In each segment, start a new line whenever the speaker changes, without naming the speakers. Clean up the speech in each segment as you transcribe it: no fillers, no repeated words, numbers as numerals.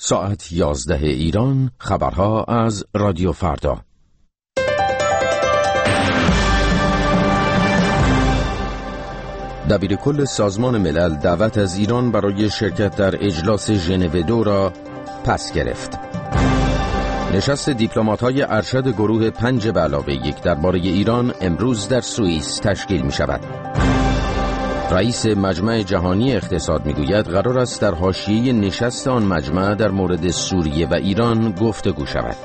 ساعت 11 ایران، خبرها از رادیو فردا. دبیرکل سازمان ملل دعوت از ایران برای شرکت در اجلاس ژنو 2 را پس گرفت. نشست دیپلمات‌های ارشد گروه 5+1 درباره ایران امروز در سوئیس تشکیل می شود. رئیس مجمع جهانی اقتصاد میگوید قرار است در حاشیه نشست آن مجمع در مورد سوریه و ایران گفتگو شود.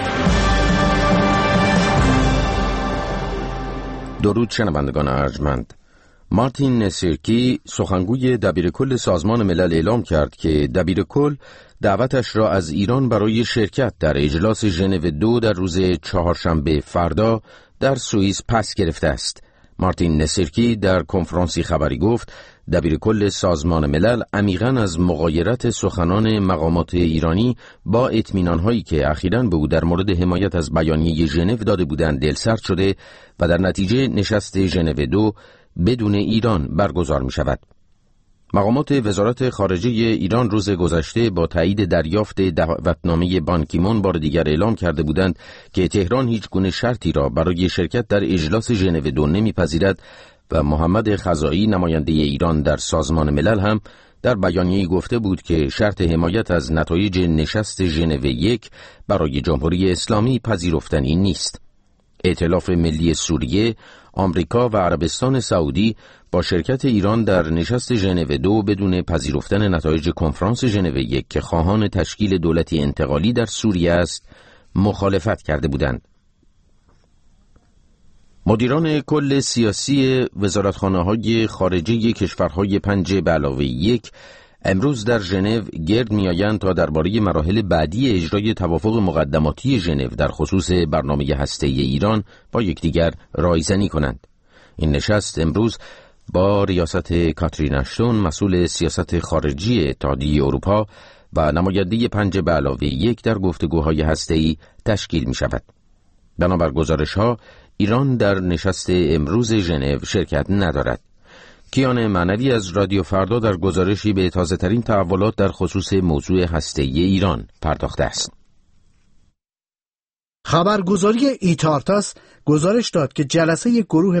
درود شنوندگان ارجمند. مارتین نسرکی سخنگوی دبیرکل سازمان ملل اعلام کرد که دبیرکل دعوتش را از ایران برای شرکت در اجلاس ژنو 2 در روز چهارشنبه فردا در سوئیس پس گرفته است. مارتین نسرکی در کنفرانسی خبری گفت دبیرکل سازمان ملل عمیقاً از مغایرت سخنان مقامات ایرانی با اطمینان‌هایی که اخیراً به او در مورد حمایت از بیانیه ژنو داده بودند دلسرد شده و در نتیجه نشست ژنو 2 بدون ایران برگزار می شود. مقامات وزارت خارجه ایران روز گذشته با تایید دریافت دعوتنامه بان کی مون بار دیگر اعلام کرده بودند که تهران هیچ گونه شرطی را برای شرکت در اجلاس ژنو 2 نمیپذیرد و محمد خزائی نماینده ایران در سازمان ملل هم در بیانیه‌ای گفته بود که شرط حمایت از نتایج نشست ژنو 1 برای جمهوری اسلامی پذیرفتنی نیست. ائتلاف ملی سوریه، آمریکا و عربستان سعودی با شرکت ایران در نشست ژنو 2 بدون پذیرفتن نتایج کنفرانس ژنو 1 که خواهان تشکیل دولتی انتقالی در سوریه است، مخالفت کرده بودند. مدیران کل سیاسی وزارتخانه‌های خارجه کشورهای 5+1 امروز در ژنو گرد می‌آیند تا درباره مراحل بعدی اجرای توافق مقدماتی ژنو در خصوص برنامه هسته‌ای ایران با یکدیگر رایزنی کنند. این نشست امروز با ریاست کاترین اشتون مسئول سیاست خارجی اتحادیه اروپا و نماینده 5+1 در گفتگوهای هسته‌ای تشکیل می‌شود. بنابر گزارش‌ها ایران در نشست امروز ژنو شرکت ندارد. کیان معنوی از رادیو فردا در گزارشی به تازه‌ترین تحولات در خصوص موضوع هسته‌ای ایران پرداخته است.
خبرگزاری ایتارتاس گزارش داد که جلسه گروه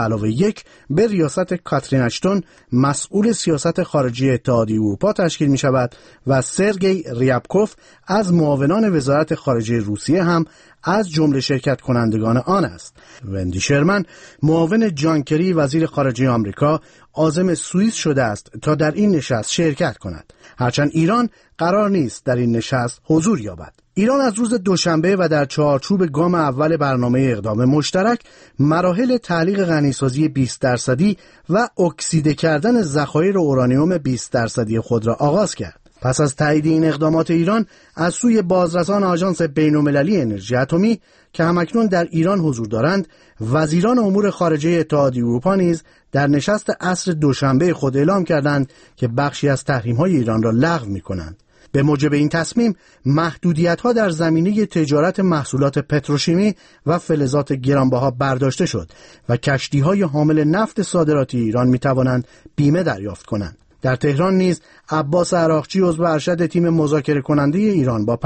5+1 به ریاست کاترین اشتون مسئول سیاست خارجی اتحادیه اروپا تشکیل می شود و سرگئی ریابکوف از معاونان وزارت خارجه روسیه هم از جمله شرکت کنندگان آن است. وندی شرمن معاون جان کری وزیر خارجه آمریکا عازم سوئیس شده است تا در این نشست شرکت کند، هرچند ایران قرار نیست در این نشست حضور یابد. ایران از روز دوشنبه و در چارچوب گام اول برنامه اقدام مشترک مراحل تعلیق غنیسازی 20% و اکسیده کردن ذخایر اورانیوم 20% خود را آغاز کرد. پس از تایید این اقدامات ایران از سوی بازرسان آژانس بین‌المللی انرژی اتمی که همکنون در ایران حضور دارند، وزیران امور خارجه اتحادیه اروپا نیز در نشست عصر دوشنبه خود اعلام کردند که بخشی از تحریم‌های ایران را لغو می‌کنند. به موجب این تصمیم محدودیت‌ها در زمینه تجارت محصولات پتروشیمی و فلزات گرانبها برداشته شد و کشتی‌های حامل نفت صادراتی ایران می‌توانند بیمه دریافت کنند. در تهران نیز عباس عراقچی عضو ارشد تیم مذاکره کننده ایران با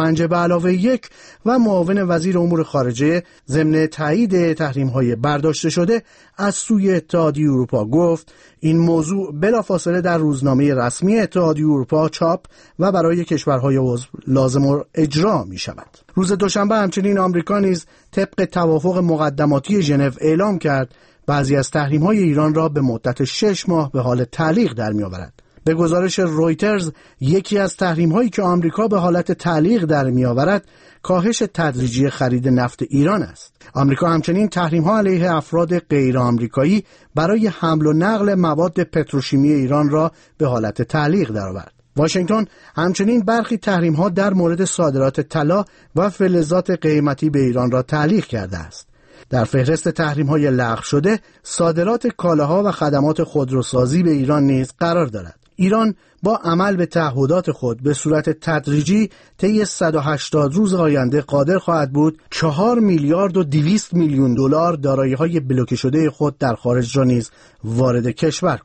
5+1 و معاون وزیر امور خارجه ضمن تایید تحریم‌های برداشته شده از سوی اتحادیه اروپا گفت این موضوع بلافاصله در روزنامه رسمی اتحادیه اروپا چاپ و برای کشورهای عضو لازم اجرا می شود. روز دوشنبه همچنین آمریکا نیز طبق توافق مقدماتی ژنو اعلام کرد بعضی از تحریم‌های ایران را به مدت 6 ماه به حال تعلیق در می‌آورد. به گزارش رویترز یکی از تحریم‌هایی که آمریکا به حالت تعلیق در می‌آورد کاهش تدریجی خرید نفت ایران است. آمریکا همچنین تحریم‌ها علیه افراد غیر آمریکایی برای حمل و نقل مواد پتروشیمی ایران را به حالت تعلیق درآورد. واشنگتن همچنین برخی تحریم‌ها در مورد صادرات طلا و فلزات قیمتی به ایران را تعلیق کرده است. در فهرست تحریم‌های لغو شده صادرات کالاها و خدمات خودروسازی به ایران نیز قرار دارد. ایران با عمل به تعهدات خود به صورت تدریجی طی 180 روز آینده قادر خواهد بود 4 میلیارد و 200 میلیون دلار دارایی‌های بلوکه شده خود در خارج را نیز وارد کشور کند.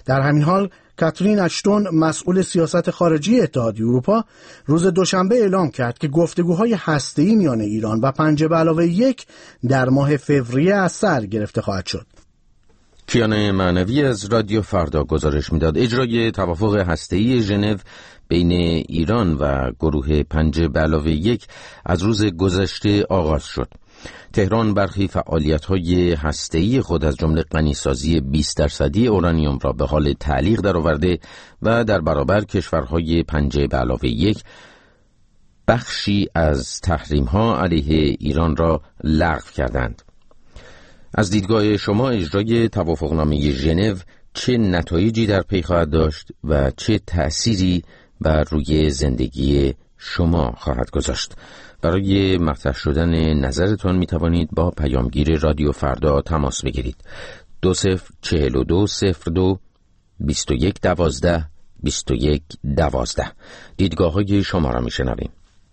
در همین حال کاترین اشتون مسئول سیاست خارجی اتحادیه اروپا روز دوشنبه اعلام کرد که گفتگوهای هسته‌ای میان ایران و 5+1 در ماه فوریه از سر گرفته خواهد شد.
کیان معنوی از رادیو فردا گزارش میداد اجرای توافق هسته‌ای ژنو بین ایران و گروه 5+1 از روز گذشته آغاز شد. تهران برخی فعالیت‌های هسته‌ای خود از جمله غنیسازی 20% اورانیوم را به حال تعلیق درآورده و در برابر کشورهای 5+1 بخشی از تحریم‌ها علیه ایران را لغو کردند. از دیدگاه شما اجرای توافقنامه ژنو چه نتایجی در پی خواهد داشت و چه تأثیری بر روی زندگی شما خواهد گذاشت؟ برای مطرح شدن نظرتان می توانید با پیامگیر رادیو فردا تماس بگیرید. 2042022112 دیدگاه های شما را می شنویم.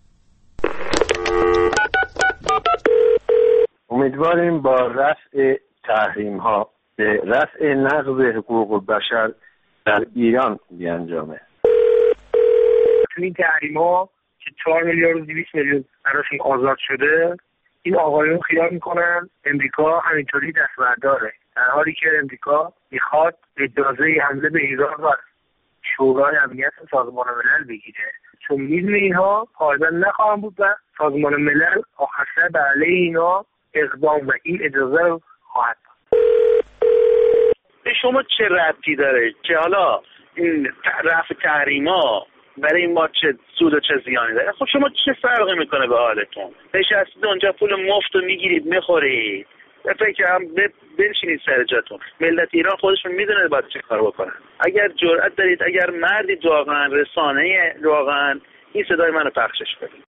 امیدواریم با رفع تحریم ها به رفع نقض حقوق بشر در ایران بیانجامه.
تو این تحریم ها که 4,200,000,000 براشون آزاد شده، این آقایون خیال میکنن امریکا همینطوری دست برداره، در حالی که امریکا میخواد اجازه حمله به ایران و شورای امنیت سازمان ملل بگیره، چون میدونه اینها پایبند نخواهند بود و سازمان ملل آخر سر به علیه اینا اقدام و این اجازه رو خواهد داد.
به شما چه ربطی داره که حالا این رفع تحریما برای ما چه سود و چه زیانی داره؟ خب شما چه فرقی میکنه به حالتون؟ نشستید اونجا پول مفت رو میگیرید میخورید، فکر هم بنشینید سر جاتون. ملت ایران خودشون میدونه باید چه کار بکنن. اگر جرأت دارید، اگر مردید واقعا، رسانه واقعا، این صدای منو پخشش کنید.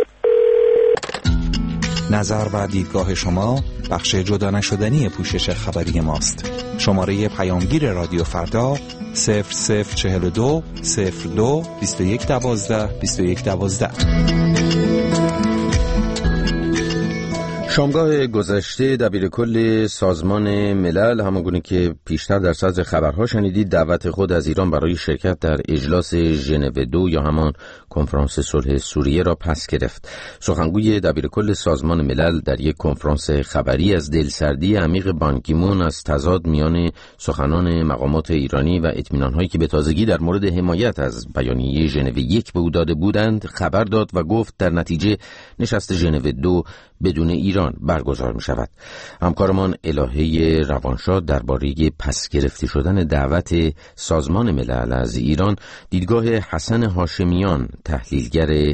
نظر و دیدگاه شما بخش جدا نشدنی پوشش خبری ماست. شماره پیامگیر رادیو فردا 0042 02 2112 2112.
شامگاه گذشته دبیرکل سازمان ملل، همانگونه که پیشتر در سطح خبرها شنیدید، دعوت خود از ایران برای شرکت در اجلاس ژنو 2 یا همان کنفرانس صلح سوریه را پس گرفت. سخنگوی دبیرکل سازمان ملل در یک کنفرانس خبری از دلسردی عمیق بان کی مون از تضاد میان سخنان مقامات ایرانی و اطمینان‌هایی که به تازگی در مورد حمایت از بیانیه ژنو 1 به او داده بودند خبر داد و گفت در نتیجه نشست ژنو 2 بدون ایران برگزار می شود. همکارمان الهه روانشاد درباره پس گرفته شدن دعوت سازمان ملل از ایران دیدگاه حسن هاشمیان، تحلیلگر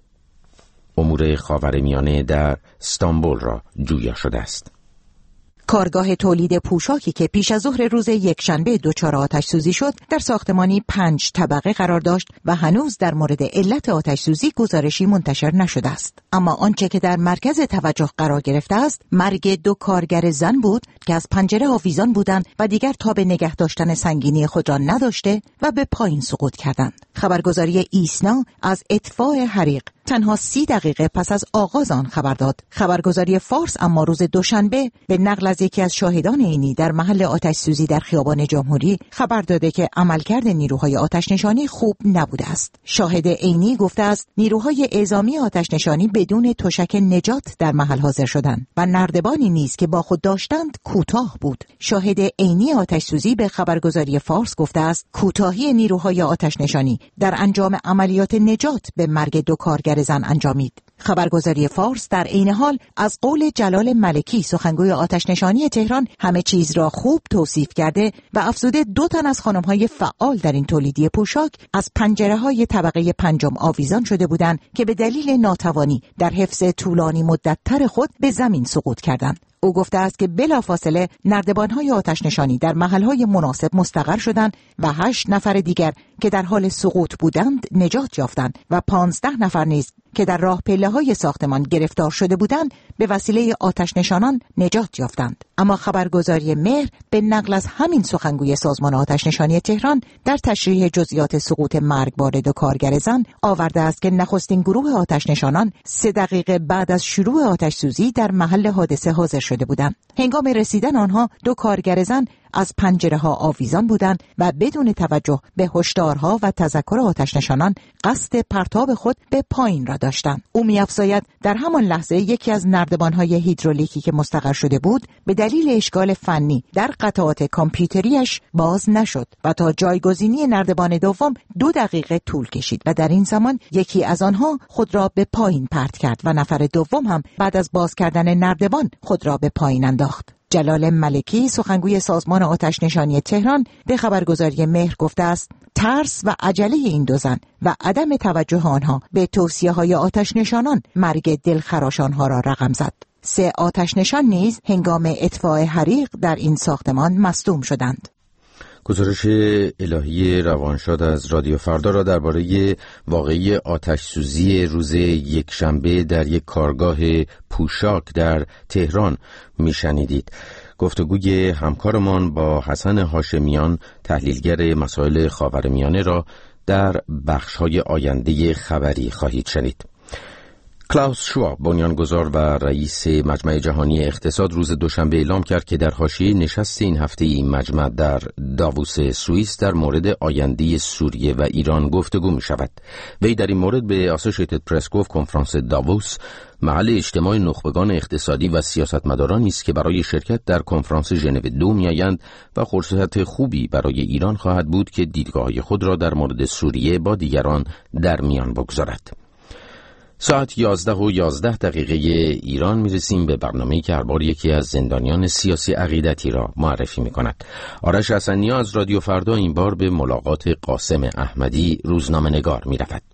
امور خاورمیانه در استانبول را جویا شده است.
کارگاه تولید پوشاکی که پیش از ظهر روز یکشنبه دچار آتش سوزی شد در ساختمانی 5 طبقه قرار داشت و هنوز در مورد علت آتش سوزی گزارشی منتشر نشده است. اما آنچه که در مرکز توجه قرار گرفته است مرگ 2 کارگر زن بود که از پنجره آویزان بودند و دیگر تاب نگه داشتن سنگینی خود را نداشته و به پایین سقوط کردند. خبرگزاری ایسنا از اطفاء حریق تنها 30 دقیقه پس از آغاز آن خبر داد. خبرگزاری فارس اما روز دوشنبه به نقل از یکی از شاهدان عینی در محل آتش سوزی در خیابان جمهوری خبر داده که عملکرد نیروهای آتش نشانی خوب نبوده است. شاهد عینی گفته است نیروهای اعزامی آتش نشانی بدون تشک نجات در محل حاضر شدند و نردبانی نیز که با خود داشتند کوتاه بود. شاهد عینی آتش سوزی به خبرگزاری فارس گفته است کوتاهی نیروهای آتش نشانی در انجام عملیات نجات به مرگ 2 کارگر زن انجامید. خبرگزاری فارس در عین حال از قول جلال ملکی سخنگوی آتش نشانی تهران همه چیز را خوب توصیف کرده و افزوده 2 تن از خانم‌های فعال در این تولیدی پوشاک از پنجره‌های طبقه 5 آویزان شده بودند که به دلیل ناتوانی در حفظ طولانی مدت‌تر خود به زمین سقوط کردند. او گفته است که بلافاصله نردبان‌های آتش نشانی در محل‌های مناسب مستقر شدند و 8 نفر دیگر که در حال سقوط بودند نجات یافتند و 15 نفر نیز که در راه پله‌های ساختمان گرفتار شده بودند به وسیله آتش نشانان نجات یافتند. اما خبرگزاری مهر به نقل از همین سخنگوی سازمان آتش نشانی تهران در تشریح جزئیات سقوط مرگبار 2 کارگر زن آورده است که نخستین گروه آتش نشانان 3 دقیقه بعد از شروع آتش سوزی در محل حادثه حاضر شده بودند. هنگام رسیدن آنها 2 کارگر زن از پنجره‌ها آویزان بودند و بدون توجه به هشدارها و تذکر آتش نشانان قصد پرتاب خود به پایین را داشتند. او می‌افزاید در همان لحظه یکی از نردبان‌های هیدرولیکی که مستقر شده بود به دلیل اشکال فنی در قطعات کامپیوتریش باز نشد و تا جایگزینی نردبان دوم 2 دقیقه طول کشید و در این زمان یکی از آنها خود را به پایین پرت کرد و نفر دوم هم بعد از باز کردن نردبان خود را به پایین انداخت. جلال ملکی سخنگوی سازمان آتش نشانی تهران به خبرگزاری مهر گفته است ترس و عجله این 2 زن و عدم توجه آنها به توصیه‌های آتش نشانان مرگ دلخراش آنها را رقم زد. 3 آتش نشان نیز هنگام اطفاء حریق در این ساختمان مصدوم شدند.
گزارش الهی روانشاد از رادیو فردا را درباره واقعه آتش سوزی روز یکشنبه در یک کارگاه پوشاک در تهران میشنیدید. گفتگوی همکارمان با حسن هاشمیان تحلیلگر مسائل خاورمیانه را در بخش‌های آینده خبری خواهید شنید. کلاوس شواب بنیانگذار و رئیس مجمع جهانی اقتصاد روز دوشنبه اعلام کرد که در حاشیه نشست این هفته این مجمع در داووس سوئیس در مورد آینده سوریه و ایران گفتگو می شود. وی در این مورد به آسوشیتد پرس گفت کنفرانس داووس محل اجتماع نخبگان اقتصادی و سیاستمدارانی است که برای شرکت در کنفرانس ژنو 2 میآیند و فرصت خوبی برای ایران خواهد بود که دیدگاه خود را در مورد سوریه با دیگران در میان بگذارد. ساعت 11:11 ایران میرسیم به برنامه‌ای که هر بار یکی از زندانیان سیاسی عقیدتی را معرفی می‌کند. آرش حسنی از رادیو فردا این بار به ملاقات قاسم احمدی روزنامه‌نگار می‌رود.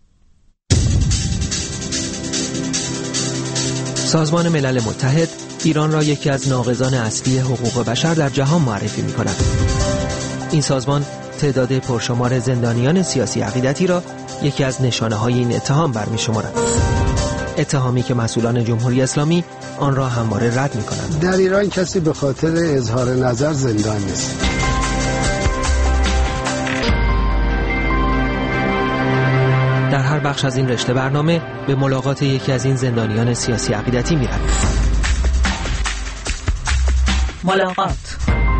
سازمان ملل متحد ایران را یکی از ناقضان اصلی حقوق بشر در جهان معرفی می‌کند. این سازمان تعداد پرشمار زندانیان سیاسی عقیدتی را یکی از نشانه‌های این اتهام برمی‌شمارد. اتهامی که مسئولان جمهوری اسلامی آن را همواره رد می‌کنند.
در ایران کسی به خاطر اظهار نظر زندان نیست.
در هر بخش از این رشته برنامه به ملاقات یکی از این زندانیان سیاسی عقیدتی می‌رویم.
ملاقات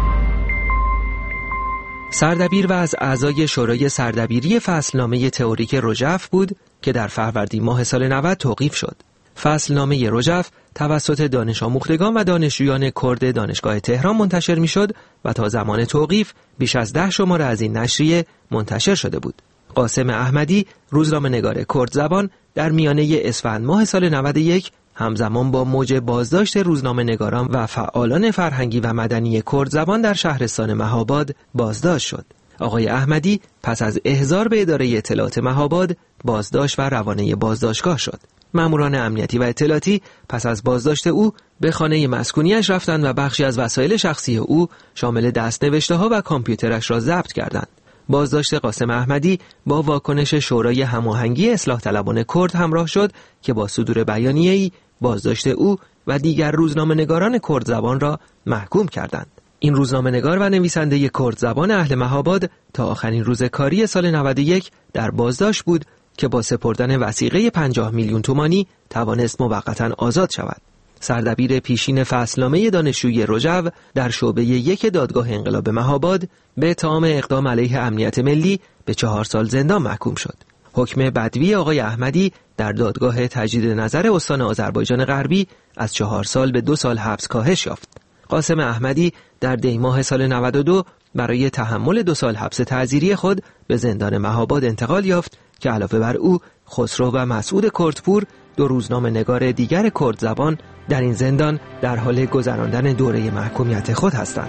سردبیر و از اعضای شورای سردبیری فصلنامه تئوریک رجف بود که در فروردین ماه سال 90 توقیف شد. فصلنامه رجف توسط دانش آموختگان و دانشجویان کرد دانشگاه تهران منتشر می‌شد و تا زمان توقیف بیش از 10 شماره از این نشریه منتشر شده بود. قاسم احمدی روزنامه‌نگار کرد زبان در میانه اسفند ماه سال 91 همزمان با موج بازداشت روزنامه‌نگاران و فعالان فرهنگی و مدنی کرد زبان در شهرستان مهاباد بازداشت شد. آقای احمدی پس از احضار به اداره اطلاعات مهاباد بازداشت و روانه بازداشتگاه شد. ماموران امنیتی و اطلاعاتی پس از بازداشت او به خانه مسکونیش رفتند و بخشی از وسایل شخصی او شامل دست‌نوشته‌ها و کامپیوترش را ضبط کردند. بازداشت قاسم احمدی با واکنش شورای هماهنگی اصلاح طلبان کرد همراه شد که با صدور بیانیه‌ای بازداشت او و دیگر روزنامه‌نگاران کرد زبان را محکوم کردند. این روزنامه‌نگار و نویسنده کرد زبان اهل مهاباد تا آخرین روز کاری سال 91 در بازداشت بود که با سپردن وثیقه 50 میلیون تومانی توانست موقتاً آزاد شود. سردبیر پیشین فصلنامه دانشجویی رجو در شعبه 1 دادگاه انقلاب مهاباد به اتهام اقدام علیه امنیت ملی به 4 سال زندان محکوم شد. حکم بدوی آقای احمدی در دادگاه تجدید نظر استان آذربایجان غربی از 4 سال به 2 سال حبس کاهش یافت. قاسم احمدی در دی ماه سال 92 برای تحمل 2 سال حبس تعزیری خود به زندان مهاباد انتقال یافت که علاوه بر او خسرو و مسعود کردپور 2 روزنامه‌نگار دیگر کرد زبان در این زندان در حال گذراندن دوره محکومیت خود هستند.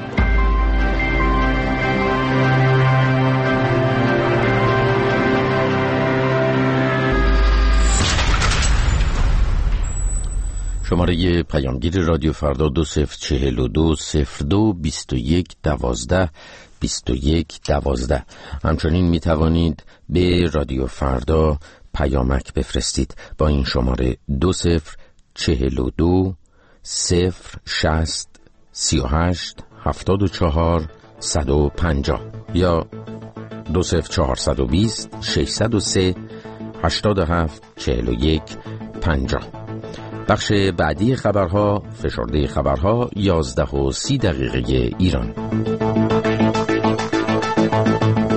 شماره پیامگیر رادیو فردا 2042 02 21 12 21 12. همچنین می توانید به رادیو فردا پیامک بفرستید با این شماره 2042 060 38 74 150 یا 20420 603 87 41 50. بخش بعدی خبرها فشرده خبرها 11:30 ایران.